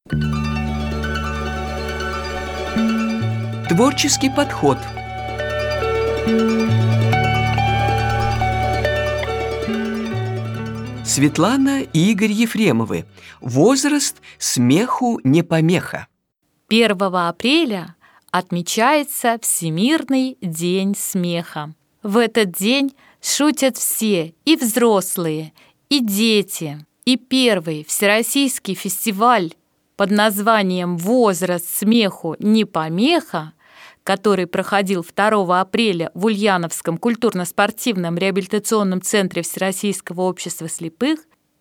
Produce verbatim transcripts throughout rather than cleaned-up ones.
Творческий подход. Светлана и Игорь Ефремовы. Возраст смеху не помеха. первого апреля отмечается Всемирный день смеха. В этот день шутят все, и взрослые, и дети. И первый всероссийский фестиваль под названием «Возраст смеху не помеха», который проходил второго апреля в Ульяновском культурно-спортивном реабилитационном центре Всероссийского общества слепых,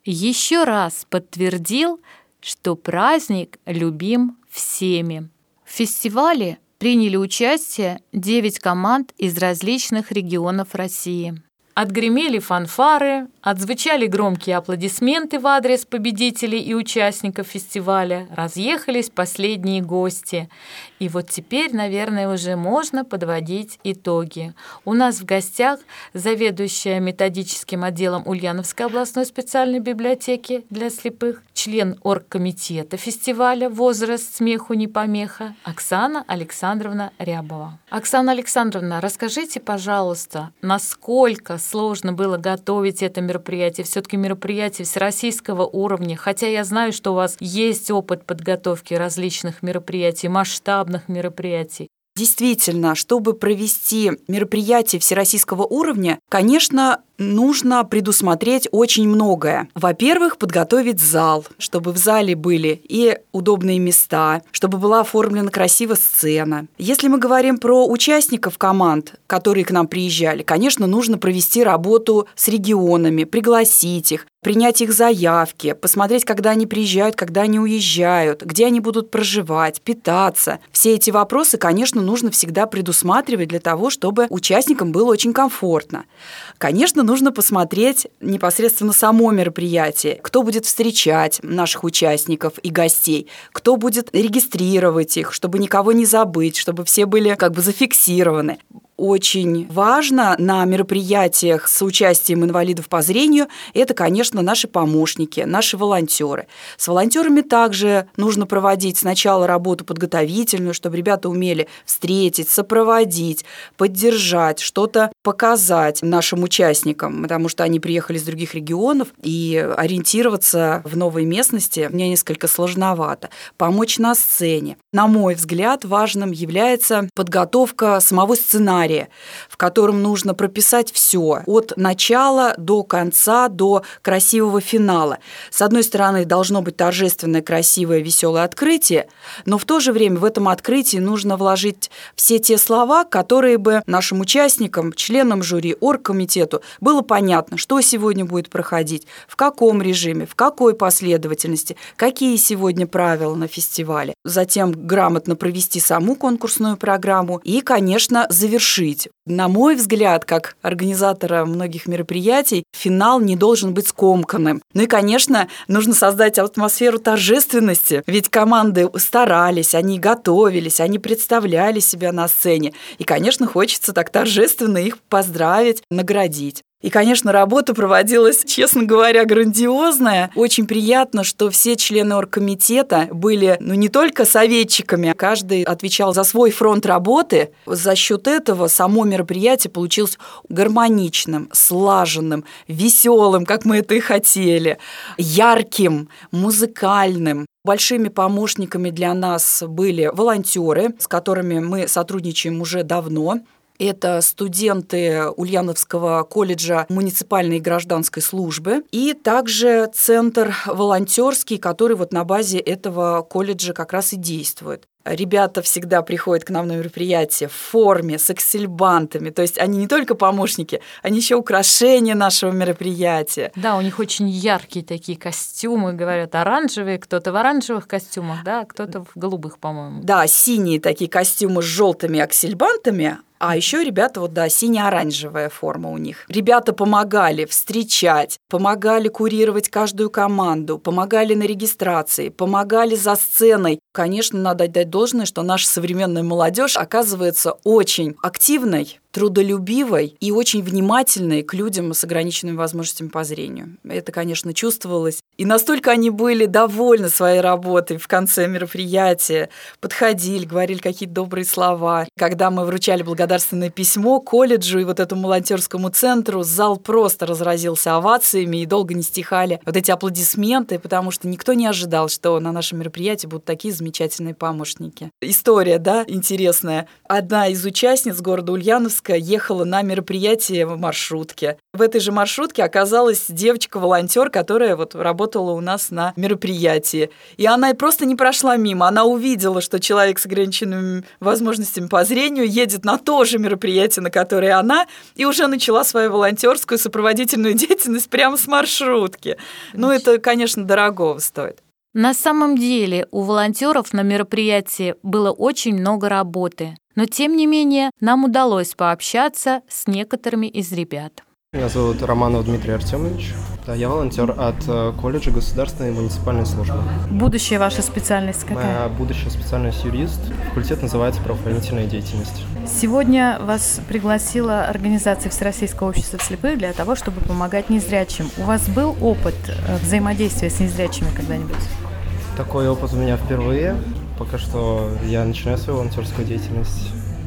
еще раз подтвердил, что праздник любим всеми. В фестивале приняли участие девять команд из различных регионов России. Отгремели фанфары, отзвучали громкие аплодисменты в адрес победителей и участников фестиваля, разъехались последние гости. И вот теперь, наверное, уже можно подводить итоги. У нас в гостях заведующая методическим отделом Ульяновской областной специальной библиотеки для слепых, член оргкомитета фестиваля «Возраст смеху не помеха» Оксана Александровна Рябова. Оксана Александровна, расскажите, пожалуйста, насколько сложно было готовить это мероприятие. Все-таки мероприятие всероссийского уровня, хотя я знаю, что у вас есть опыт подготовки различных мероприятий, масштабных мероприятий. Действительно, чтобы провести мероприятие всероссийского уровня, конечно, нужно предусмотреть очень многое. Во-первых, подготовить зал, чтобы в зале были и удобные места, чтобы была оформлена красиво сцена. Если мы говорим про участников команд, которые к нам приезжали, конечно, нужно провести работу с регионами, пригласить их, принять их заявки, посмотреть, когда они приезжают, когда они уезжают, где они будут проживать, питаться. Все эти вопросы, конечно, нужно всегда предусматривать для того, чтобы участникам было очень комфортно. Конечно, нужно посмотреть непосредственно само мероприятие, кто будет встречать наших участников и гостей, кто будет регистрировать их, чтобы никого не забыть, чтобы все были как бы зафиксированы. Очень важно на мероприятиях с участием инвалидов по зрению – это, конечно, наши помощники, наши волонтеры. С волонтерами также нужно проводить сначала работу подготовительную, чтобы ребята умели встретить, сопроводить, поддержать, что-то показать нашим участникам, потому что они приехали из других регионов, и ориентироваться в новой местности мне несколько сложновато. Помочь на сцене. На мой взгляд, важным является подготовка самого сценария, в котором нужно прописать все от начала до конца, до красивого финала. С одной стороны, должно быть торжественное, красивое, веселое открытие, но в то же время в этом открытии нужно вложить все те слова, которые бы нашим участникам, членам жюри, оргкомитету было понятно, что сегодня будет проходить, в каком режиме, в какой последовательности, какие сегодня правила на фестивале. Затем грамотно провести саму конкурсную программу и, конечно, завершить. На мой взгляд, как организатора многих мероприятий, финал не должен быть скомканным. Ну и, конечно, нужно создать атмосферу торжественности, ведь команды старались, они готовились, они представляли себя на сцене. И, конечно, хочется так торжественно их поздравить, наградить. И, конечно, работа проводилась, честно говоря, грандиозная. Очень приятно, что все члены оргкомитета были, ну, не только советчиками, каждый отвечал за свой фронт работы. За счет этого само мероприятие получилось гармоничным, слаженным, веселым, как мы это и хотели, ярким, музыкальным. Большими помощниками для нас были волонтеры, с которыми мы сотрудничаем уже давно. Это студенты Ульяновского колледжа муниципальной и гражданской службы, и также центр волонтерский, который вот на базе этого колледжа как раз и действует. Ребята всегда приходят к нам на мероприятие в форме, с аксельбантами. То есть они не только помощники, они еще украшения нашего мероприятия. Да, у них очень яркие такие костюмы, говорят, оранжевые. Кто-то в оранжевых костюмах, да, кто-то в голубых, по-моему. Да, синие такие костюмы с желтыми аксельбантами. А еще ребята, вот да, сине-оранжевая форма у них. Ребята помогали встречать, помогали курировать каждую команду, помогали на регистрации, помогали за сценой Конечно, надо отдать должное, что наша современная молодежь оказывается очень активной, трудолюбивой и очень внимательной к людям с ограниченными возможностями по зрению. Это, конечно, чувствовалось. И настолько они были довольны своей работой в конце мероприятия, подходили, говорили какие-то добрые слова. Когда мы вручали благодарственное письмо колледжу и вот этому волонтерскому центру, зал просто разразился овациями, и долго не стихали вот эти аплодисменты, потому что никто не ожидал, что на нашем мероприятии будут такие замечательные помощники. История, да, интересная. Одна из участниц города Ульяновска ехала на мероприятие в маршрутке. В этой же маршрутке оказалась девочка-волонтер, которая вот работала у нас на мероприятии. И она просто не прошла мимо. Она увидела, что человек с ограниченными возможностями по зрению едет на то же мероприятие, на которое она, и уже начала свою волонтерскую сопроводительную деятельность прямо с маршрутки. Ну, это, конечно, дорогого стоит. На самом деле у волонтеров на мероприятии было очень много работы, но тем не менее нам удалось пообщаться с некоторыми из ребят. Меня зовут Романов Дмитрий Артемович. Да, я волонтер от колледжа государственной и муниципальной службы. Будущая ваша специальность какая? Моя будущая специальность юрист. Факультет называется правоохранительная деятельность. Сегодня вас пригласила организация Всероссийского общества слепых для того, чтобы помогать незрячим. У вас был опыт взаимодействия с незрячими когда-нибудь? Такой опыт у меня впервые. Пока что я начинаю свою волонтерскую деятельность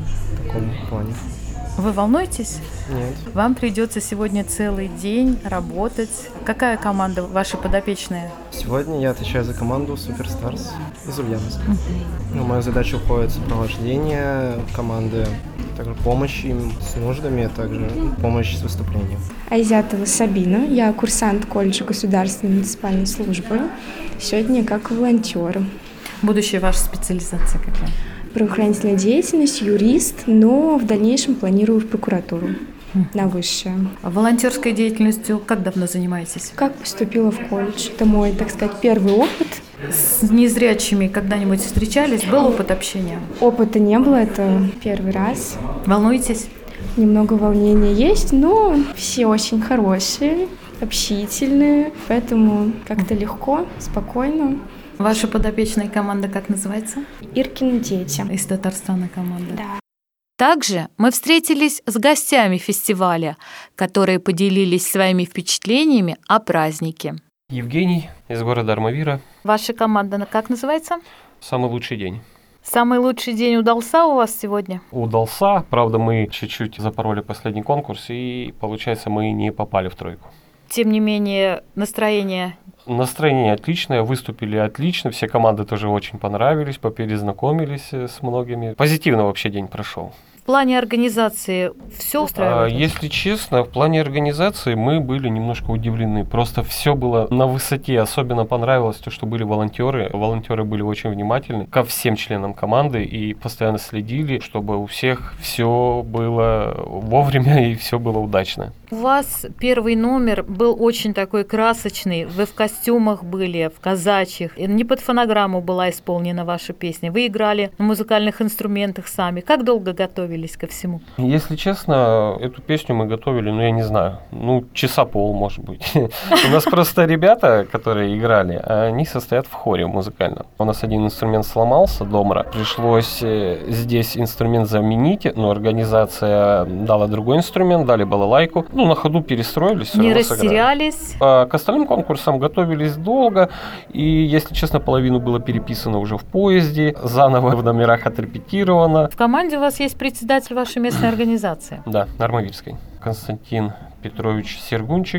в таком плане. Вы волнуетесь? Нет. Вам придется сегодня целый день работать. Какая команда ваша подопечная? Сегодня я отвечаю за команду Суперстарс из Ульяновска. Uh-huh. В мою задачу входит сопровождение команды, также помощь им с нуждами, а также помощь с выступлением. Айзятова Сабина, я курсант колледжа государственной муниципальной службы. Сегодня как волонтер. Будущая ваша специализация какая? Правоохранительная деятельность, юрист, но в дальнейшем планирую в прокуратуру на высшее. А волонтерской деятельностью как давно занимаетесь? Как поступила в колледж. Это мой, так сказать, первый опыт. С незрячими когда-нибудь встречались? Был опыт общения? Опыта не было, это первый раз. Волнуетесь? Немного волнения есть, но все очень хорошие, общительные, поэтому как-то легко, спокойно. Ваша подопечная команда как называется? Иркины дети. Из Татарстана команда. Да. Также мы встретились с гостями фестиваля, которые поделились своими впечатлениями о празднике. Евгений из города Армавира. Ваша команда как называется? Самый лучший день. Самый лучший день удался у вас сегодня? Удался. Правда, мы чуть-чуть запороли последний конкурс, и, получается, мы не попали в тройку. Тем не менее, настроение... Настроение отличное, выступили отлично, все команды тоже очень понравились, поперезнакомились с многими. Позитивно вообще день прошел. В плане организации все устраивает? Если честно, в плане организации мы были немножко удивлены. Просто все было на высоте. Особенно понравилось то, что были волонтеры. Волонтеры были очень внимательны ко всем членам команды и постоянно следили, чтобы у всех все было вовремя и все было удачно. У вас первый номер был очень такой красочный. Вы в костюмах были, в казачьих. Не под фонограмму была исполнена ваша песня. Вы играли на музыкальных инструментах сами. Как долго готовились ко всему? Если честно, эту песню мы готовили, ну, я не знаю, ну, часа пол, может быть. У нас просто ребята, которые играли, они состоят в хоре музыкальном. У нас один инструмент сломался, домра. Пришлось здесь инструмент заменить, но организация дала другой инструмент, дали балалайку. Ну, на ходу перестроились. Не растерялись? А к остальным конкурсам готовились долго, и, если честно, половину было переписано уже в поезде, заново в номерах отрепетировано. В команде у вас есть председатель вашей местной организации? Да, Армавирской. Константин Петрович Сергунчик,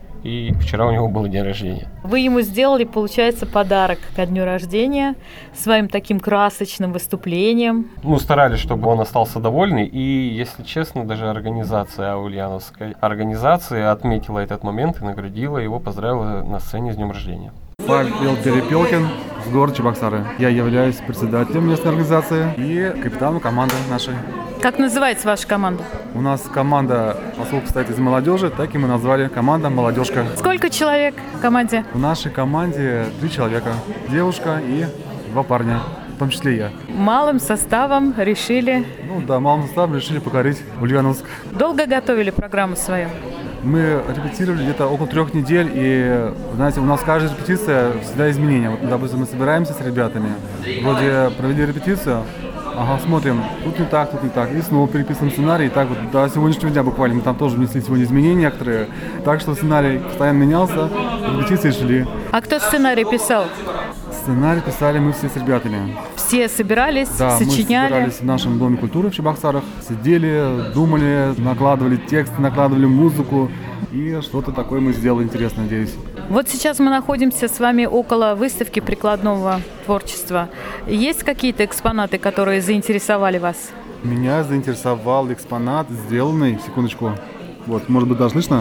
и вчера у него был день рождения. Вы ему сделали, получается, подарок ко дню рождения своим таким красочным выступлением. Ну, старались, чтобы он остался довольный, и, если честно, даже организация ульяновской организации отметила этот момент и наградила его, поздравила на сцене с днем рождения. Павел Перепелкин с города Чебоксары. Я являюсь председателем местной организации и капитаном команды нашей. Как называется ваша команда? У нас команда, поскольку состоит из молодежи, так и мы назвали команда «Молодежка». Сколько человек в команде? В нашей команде три человека. Девушка и два парня, в том числе я. Малым составом решили... Ну да, малым составом решили покорить Ульяновск. Долго готовили программу свою? Мы репетировали где-то около трех недель, и, знаете, у нас каждая репетиция всегда изменения. Вот, допустим, мы собираемся с ребятами, вроде провели репетицию, ага, смотрим, тут не так, тут не так, и снова переписываем сценарий, и так вот до сегодняшнего дня буквально мы там тоже внесли сегодня изменения некоторые, так что сценарий постоянно менялся, репетиции шли. А кто сценарий писал? Сценарий писали мы все с ребятами. Все собирались, да, сочиняли? Мы собирались в нашем Доме культуры в Чебоксарах, сидели, думали, накладывали текст, накладывали музыку, и что-то такое мы сделали интересное, надеюсь. Вот сейчас мы находимся с вами около выставки прикладного творчества. Есть какие-то экспонаты, которые заинтересовали вас? Меня заинтересовал экспонат, сделанный, секундочку, вот, может быть, даже слышно?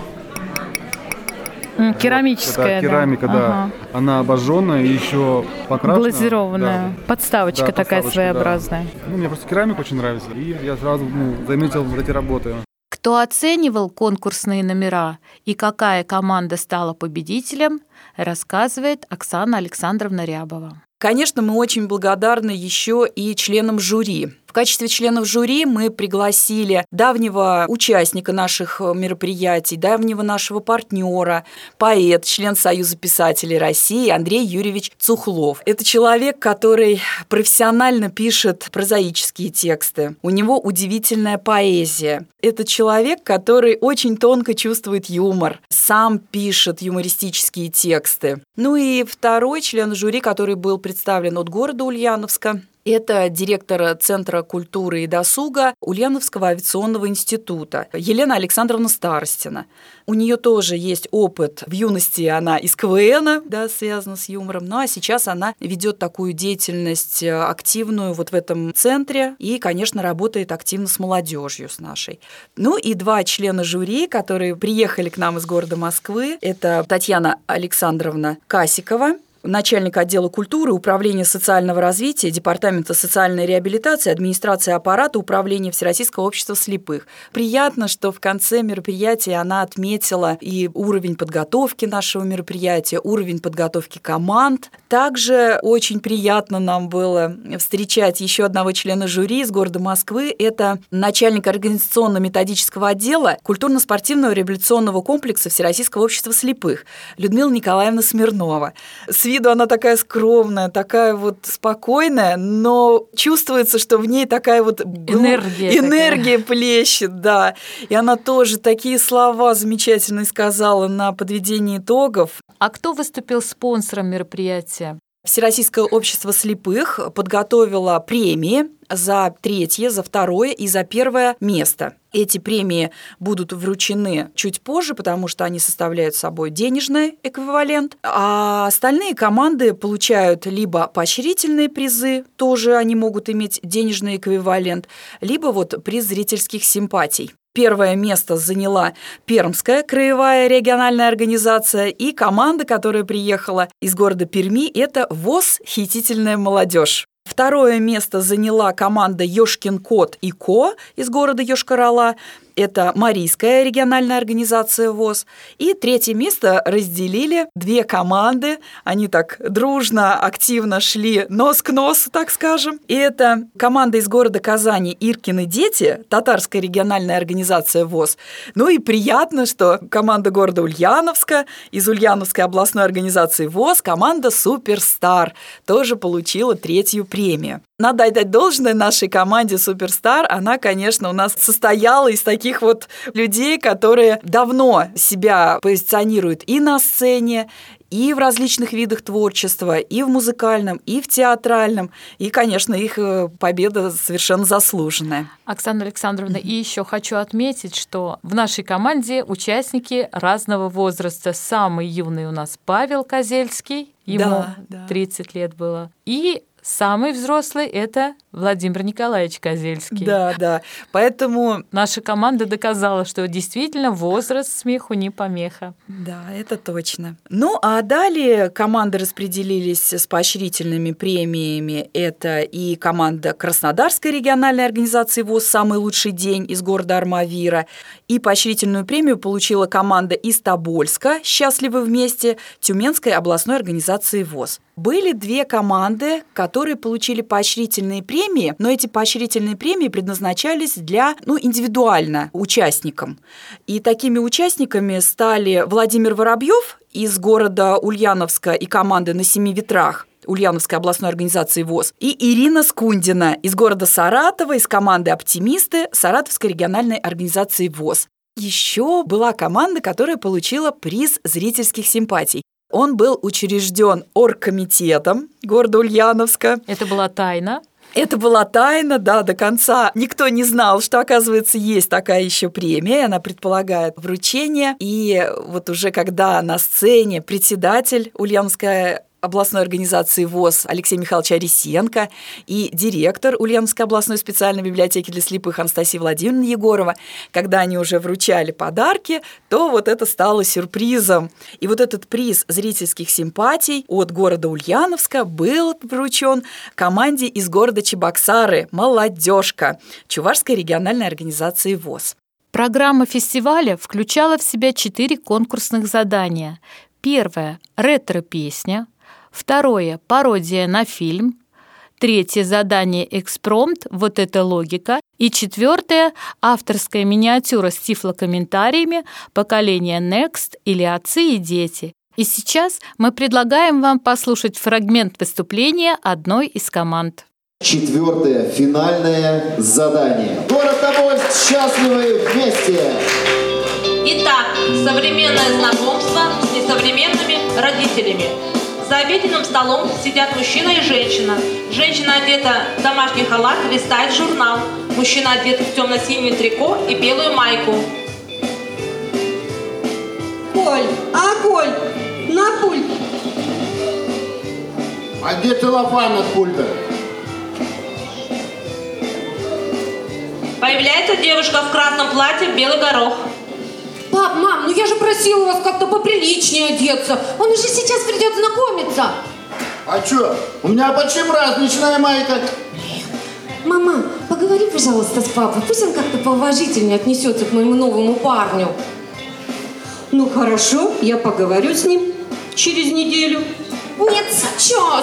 Керамическая, вот, это керамика, да. Ага. Она обожженная и еще покрашена. Глазированная. Да. Подставочка да, такая подставочка, своеобразная. Да. Ну, мне просто керамика очень нравится, и я сразу ну, заметил вот эти работы. Кто оценивал конкурсные номера и какая команда стала победителем, рассказывает Оксана Александровна Рябова. Конечно, мы очень благодарны еще и членам жюри. В качестве членов жюри мы пригласили давнего участника наших мероприятий, давнего нашего партнера, поэт, член Союза писателей России Андрей Юрьевич Цухлов. Это человек, который профессионально пишет прозаические тексты. У него удивительная поэзия. Это человек, который очень тонко чувствует юмор, сам пишет юмористические тексты. Ну и второй член жюри, который был представлен от города Ульяновска, это директор Центра культуры и досуга Ульяновского авиационного института Елена Александровна Старостина. У нее тоже есть опыт. В юности она из КВНа, да, связана с юмором, ну а сейчас она ведет такую деятельность активную вот в этом центре и, конечно, работает активно с молодежью, с нашей. Ну и два члена жюри, которые приехали к нам из города Москвы, это Татьяна Александровна Касикова, начальник отдела культуры, управления социального развития, департамента социальной реабилитации, администрации аппарата, управления Всероссийского общества слепых. Приятно, что в конце мероприятия она отметила и уровень подготовки нашего мероприятия, уровень подготовки команд. Также очень приятно нам было встречать еще одного члена жюри из города Москвы. Это начальник организационно-методического отдела культурно-спортивного реабилитационного комплекса Всероссийского общества слепых Людмила Николаевна Смирнова. С виду она такая скромная, такая вот спокойная, но чувствуется, что в ней такая вот энергия, энергия такая. плещет, да. И она тоже такие слова замечательные сказала на подведении итогов. А кто выступил спонсором мероприятия? Всероссийское общество слепых подготовило премии за третье, за второе и за первое место. Эти премии будут вручены чуть позже, потому что они составляют собой денежный эквивалент, а остальные команды получают либо поощрительные призы, тоже они могут иметь денежный эквивалент, либо вот приз зрительских симпатий. Первое место заняла Пермская краевая региональная организация, и команда, которая приехала из города Перми, это ВОС «Хитительная молодежь». Второе место заняла команда «Ёшкин кот и ко» из города Йошкар-Ола. Это Марийская региональная организация ВОС. И третье место разделили две команды. Они так дружно, активно шли нос к носу, так скажем. И это команда из города Казани «Иркины дети», татарская региональная организация ВОС. Ну и приятно, что команда города Ульяновска из Ульяновской областной организации ВОС, команда «Суперстар», тоже получила третью премию. Надо отдать должное нашей команде «Суперстар». Она, конечно, у нас состояла из таких вот людей, которые давно себя позиционируют и на сцене, и в различных видах творчества, и в музыкальном, и в театральном. И, конечно, их победа совершенно заслуженная. Оксана Александровна, mm-hmm. и еще хочу отметить, что в нашей команде участники разного возраста. Самый юный у нас Павел Козельский, ему да, да. тридцать лет было. И самый взрослый – это Владимир Николаевич Козельский. Да, да. Поэтому наша команда доказала, что действительно возраст смеху не помеха. Да, это точно. Ну, а далее команды распределились с поощрительными премиями. Это и команда Краснодарской региональной организации ВОС «Самый лучший день» из города Армавира. И поощрительную премию получила команда из Тобольска «Счастливы вместе» Тюменской областной организации ВОС. Были две команды, которые которые получили поощрительные премии, но эти поощрительные премии предназначались для, ну, индивидуально участникам. И такими участниками стали Владимир Воробьев из города Ульяновска и команды «На семи ветрах» Ульяновской областной организации ВОС, и Ирина Скундина из города Саратова, из команды «Оптимисты» Саратовской региональной организации ВОС. Еще была команда, которая получила приз зрительских симпатий. Он был учрежден оргкомитетом города Ульяновска. Это была тайна. Это была тайна, да, до конца. Никто не знал, что, оказывается, есть такая еще премия. Она предполагает вручение. И вот уже когда на сцене председатель Ульяновской областной организации ВОС Алексей Михайлович Арисенко и директор Ульяновской областной специальной библиотеки для слепых Анастасия Владимировна Егорова, когда они уже вручали подарки, то вот это стало сюрпризом. И вот этот приз зрительских симпатий от города Ульяновска был вручен команде из города Чебоксары «Молодежка» Чувашской региональной организации ВОС. Программа фестиваля включала в себя четыре конкурсных задания. Первое – ретро-песня. Второе – пародия на фильм. Третье задание «Экспромт», вот это логика. И четвертое – авторская миниатюра с тифлокомментариями «Поколение Next» или «Отцы и дети». И сейчас мы предлагаем вам послушать фрагмент выступления одной из команд. Четвертое финальное задание. Город Тобольск, счастливы вместе! Итак, современное знакомство с несовременными родителями. За обеденным столом сидят мужчина и женщина. Женщина одета в домашний халат, листает журнал. Мужчина одет в темно-синее трико и белую майку. Коль, а Коль, на пульт. А где целлофан от пульта? Появляется девушка в красном платье, белый горох. Пап, мам, ну я же просила вас как-то поприличнее одеться. Он уже сейчас придет знакомиться. А чё? У меня почти праздничная майка. Мама, поговори, пожалуйста, с папой. Пусть он как-то поуважительнее отнесется к моему новому парню. Ну хорошо, я поговорю с ним через неделю. Нет, сейчас.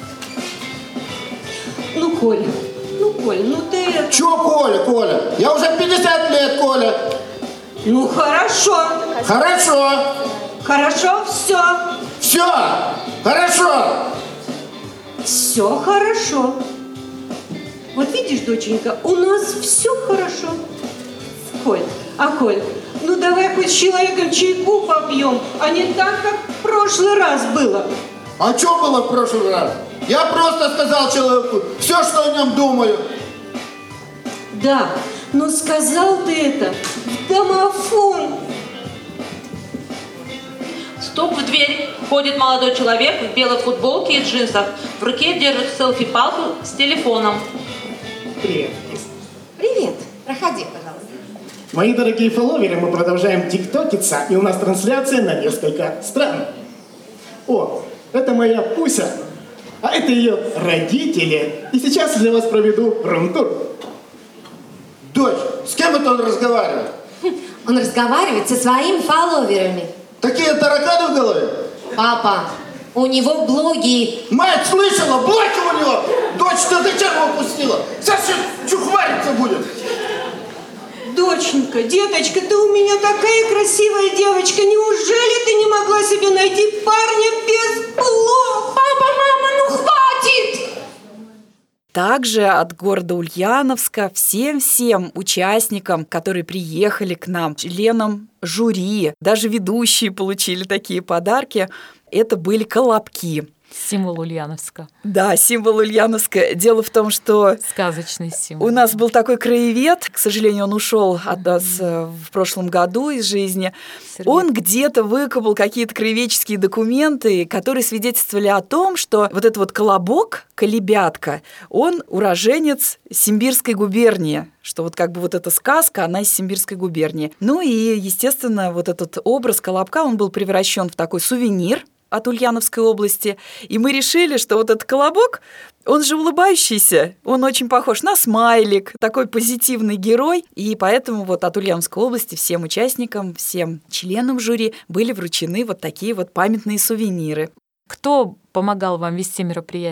Ну, Коля, ну, Коля, ну ты... Чё, Коля, Коля? Я уже пятьдесят лет, Коля. Ну, хорошо. Хорошо. Хорошо, все. Все. Хорошо. Все хорошо. Вот видишь, доченька, у нас все хорошо. Коль, а Коль, ну давай хоть с человеком чайку попьем, а не так, как в прошлый раз было. А что было в прошлый раз? Я просто сказал человеку все, что о нем думаю. Да, но сказал ты это в домофон. Стук в дверь. Входит молодой человек в белой футболке и джинсах. В руке держит селфи-палку с телефоном. Привет. Привет. Проходи, пожалуйста. Мои дорогие фолловеры, мы продолжаем тиктокиться, и у нас трансляция на несколько стран. О, это моя Пуся, а это ее родители. И сейчас я для вас проведу рум-тур. Дочь, с кем это он разговаривает? Он разговаривает со своими фолловерами. Такие тараканы в голове? Папа, у него блоги. Мать слышала, блоки у него! Дочь, ты зачем его пустила? Сейчас чухвариться будет. Доченька, деточка, ты у меня такая красивая девочка. Неужели ты не могла себе найти парня без блог? Папа, мама, ну хватит! Также от города Ульяновска всем-всем участникам, которые приехали к нам, членам жюри, даже ведущие получили такие подарки, это были колобки. Символ Ульяновска. Да, символ Ульяновска. Дело в том, что сказочный символ. У нас был такой краевед, к сожалению, он ушел от нас в прошлом году из жизни. Сергей. Он где-то выкопал какие-то краеведческие документы, которые свидетельствовали о том, что вот этот вот колобок, колебятка, он уроженец Симбирской губернии, что вот как бы вот эта сказка, она из Симбирской губернии. Ну и, естественно, вот этот образ колобка, он был превращен в такой сувенир от Ульяновской области, и мы решили, что вот этот колобок, он же улыбающийся, он очень похож на смайлик, такой позитивный герой, и поэтому вот от Ульяновской области всем участникам, всем членам жюри были вручены вот такие вот памятные сувениры. Кто помогал вам вести мероприятие?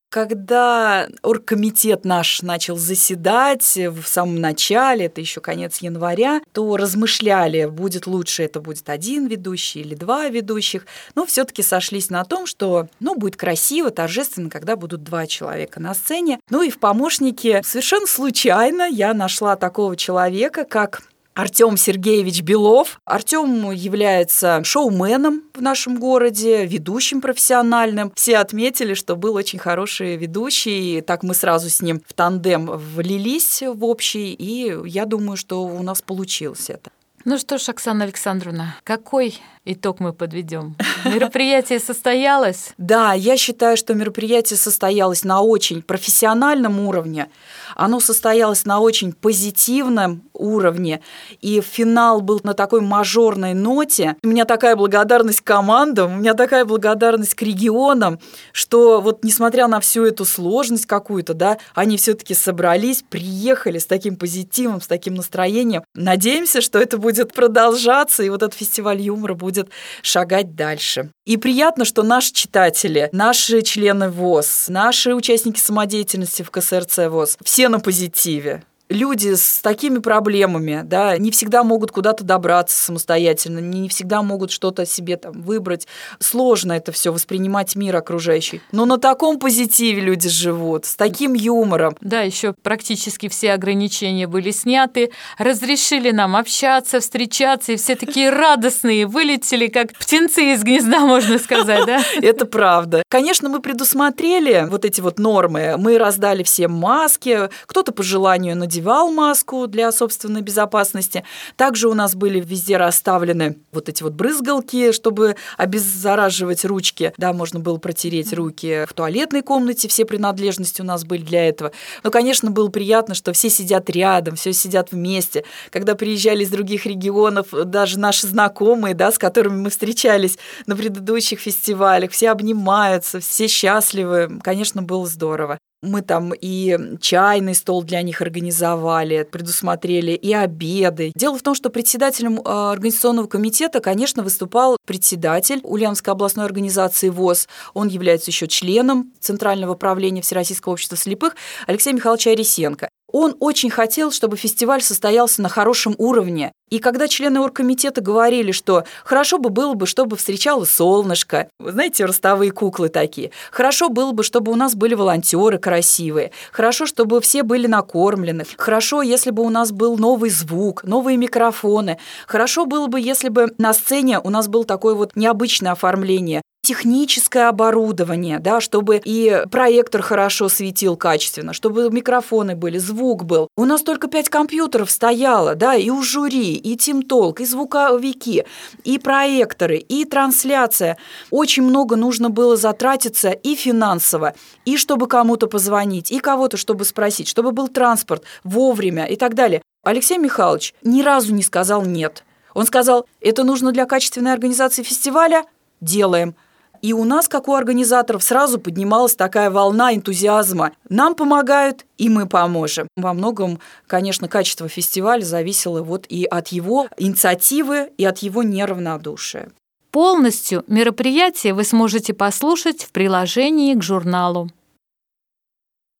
Когда оргкомитет наш начал заседать в самом начале, это еще конец января, то размышляли, будет лучше, это будет один ведущий или два ведущих. Но все-таки сошлись на том, что ну, будет красиво, торжественно, когда будут два человека на сцене. Ну и в помощнике совершенно случайно я нашла такого человека, как Артем Сергеевич Белов. Артем является шоуменом в нашем городе, ведущим профессиональным. Все отметили, что был очень хороший ведущий. Так мы сразу с ним в тандем влились в общий, и я думаю, что у нас получилось это. Ну что ж, Оксана Александровна, какой итог мы подведем? Мероприятие состоялось? Да, я считаю, что мероприятие состоялось на очень профессиональном уровне. Оно состоялось на очень позитивном уровне. И финал был на такой мажорной ноте. У меня такая благодарность командам, у меня такая благодарность к регионам, что вот несмотря на всю эту сложность какую-то, да, они все-таки собрались, приехали с таким позитивом, с таким настроением. Надеемся, что это будет продолжаться, и вот этот фестиваль юмора будет шагать дальше. И приятно, что наши читатели, наши члены ВОС, наши участники самодеятельности в ка эс эр це ВОС, все на позитиве. Люди с такими проблемами, да, не всегда могут куда-то добраться самостоятельно, не всегда могут что-то себе там выбрать. Сложно это все воспринимать мир окружающий. Но на таком позитиве люди живут, с таким юмором. Да, еще практически все ограничения были сняты, разрешили нам общаться, встречаться, и все такие радостные, вылетели, как птенцы из гнезда, можно сказать, да? Это правда. Конечно, мы предусмотрели вот эти вот нормы. Мы раздали всем маски, кто-то по желанию надевал маску для собственной безопасности. Также у нас были везде расставлены вот эти вот брызгалки, чтобы обеззараживать ручки. Да, можно было протереть руки в туалетной комнате, все принадлежности у нас были для этого. Но, конечно, было приятно, что все сидят рядом, все сидят вместе. Когда приезжали из других регионов, даже наши знакомые, да, с которыми мы встречались на предыдущих фестивалях, все обнимаются, все счастливы. Конечно, было здорово. Мы там и чайный стол для них организовали, предусмотрели, и обеды. Дело в том, что председателем организационного комитета, конечно, выступал председатель Ульяновской областной организации ВОС. Он является еще членом Центрального правления Всероссийского общества слепых Алексей Михайлович Арисенко. Он очень хотел, чтобы фестиваль состоялся на хорошем уровне. И когда члены оргкомитета говорили, что хорошо бы было бы, чтобы встречало солнышко, вы знаете, ростовые куклы такие, хорошо было бы, чтобы у нас были волонтеры красивые, хорошо, чтобы все были накормлены, хорошо, если бы у нас был новый звук, новые микрофоны, хорошо было бы, если бы на сцене у нас было такое вот необычное оформление, техническое оборудование, да, чтобы и проектор хорошо светил качественно, чтобы микрофоны были, звук был. У нас только пять компьютеров стояло, да, и у жюри, и тимтолк, и звуковики, и проекторы, и трансляция. Очень много нужно было затратиться и финансово, и чтобы кому-то позвонить, и кого-то, чтобы спросить, чтобы был транспорт вовремя и так далее. Алексей Михайлович ни разу не сказал «нет». Он сказал, это нужно для качественной организации фестиваля, делаем. И у нас, как у организаторов, сразу поднималась такая волна энтузиазма. Нам помогают, и мы поможем. Во многом, конечно, качество фестиваля зависело вот и от его инициативы, и от его неравнодушия. Полностью мероприятие вы сможете послушать в приложении к журналу.